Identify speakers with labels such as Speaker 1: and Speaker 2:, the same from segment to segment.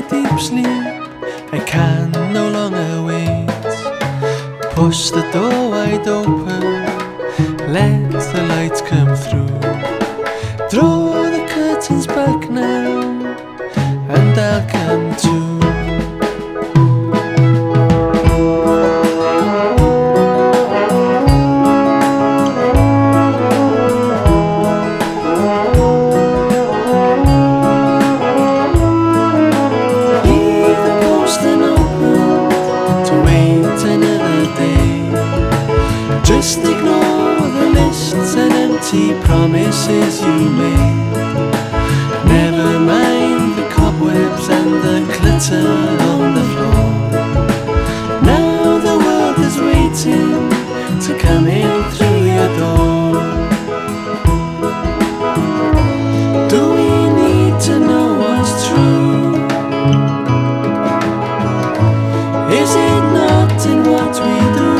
Speaker 1: deep sleep, I can no longer wait. Push the door wide open, let the light come through. Draw the curtains back now, and I'll come to. Just ignore the lists and empty promises you made. Never mind the cobwebs and the glitter on the floor. Now the world is waiting to come in through your door. Do we need to know what's true? Is it not in what we do?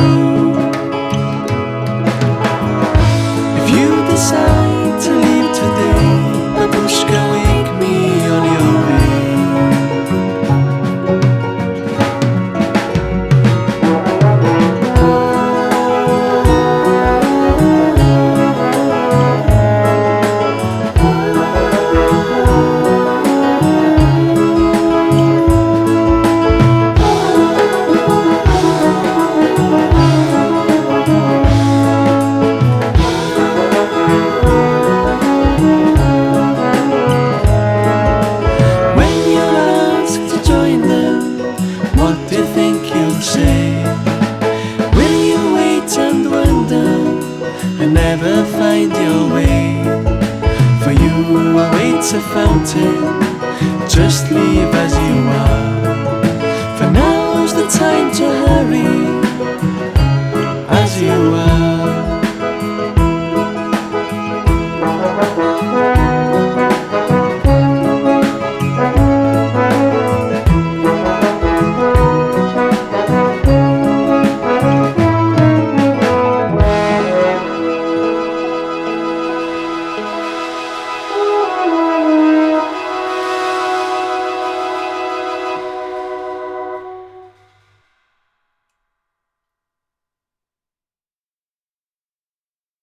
Speaker 1: Decide to leave today, Babushka, wake me on your way. Will you wait and wonder and never find your way? For you awaits a fountain, just leave as you are. For now's the time to